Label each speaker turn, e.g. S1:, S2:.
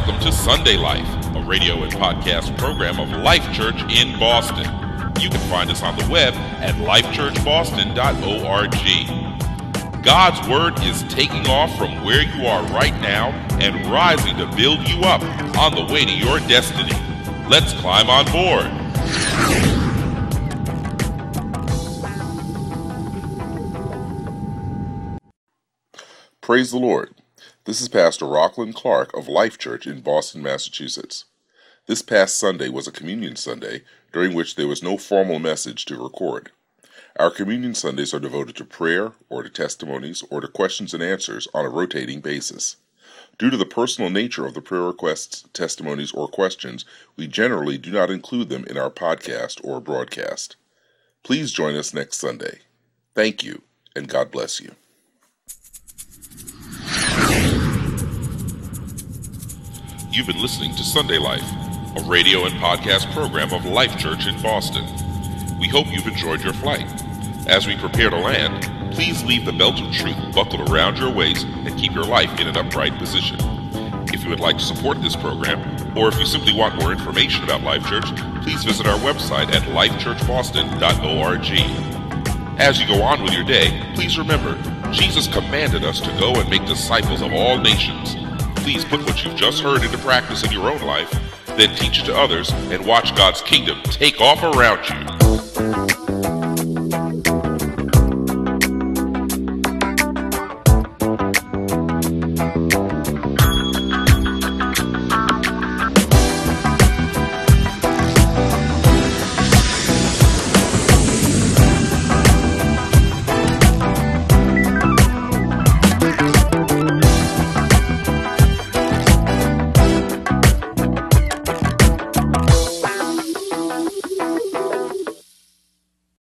S1: Welcome to Sunday Life, a radio and podcast program of Life Church in Boston. You can find us on the web at lifechurchboston.org. God's Word is taking off from where you are right now and rising to build you up on the way to your destiny. Let's climb on board.
S2: Praise the Lord. This is Pastor Rockland Clark of Life Church in Boston, Massachusetts. This past Sunday was a Communion Sunday, during which there was no formal message to record. Our Communion Sundays are devoted to prayer, or to testimonies, or to questions and answers on a rotating basis. Due to the personal nature of the prayer requests, testimonies, or questions, we generally do not include them in our podcast or broadcast. Please join us next Sunday. Thank you, and God bless you.
S1: You've been listening to Sunday Life, a radio and podcast program of Life Church in Boston. We hope you've enjoyed your flight. As we prepare to land, please leave the belt of truth buckled around your waist and keep your life in an upright position. If you would like to support this program, or if you simply want more information about Life Church, please visit our website at lifechurchboston.org. As you go on with your day, please remember, Jesus commanded us to go and make disciples of all nations. Please put what you've just heard into practice in your own life, then teach it to others, and watch God's kingdom take off around you.